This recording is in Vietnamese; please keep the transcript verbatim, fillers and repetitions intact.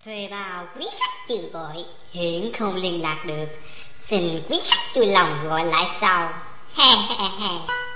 Thuê bao quý khách chưa gọi, hiện không liên lạc được. Xin quý khách vui lòng gọi lại sau. He he he.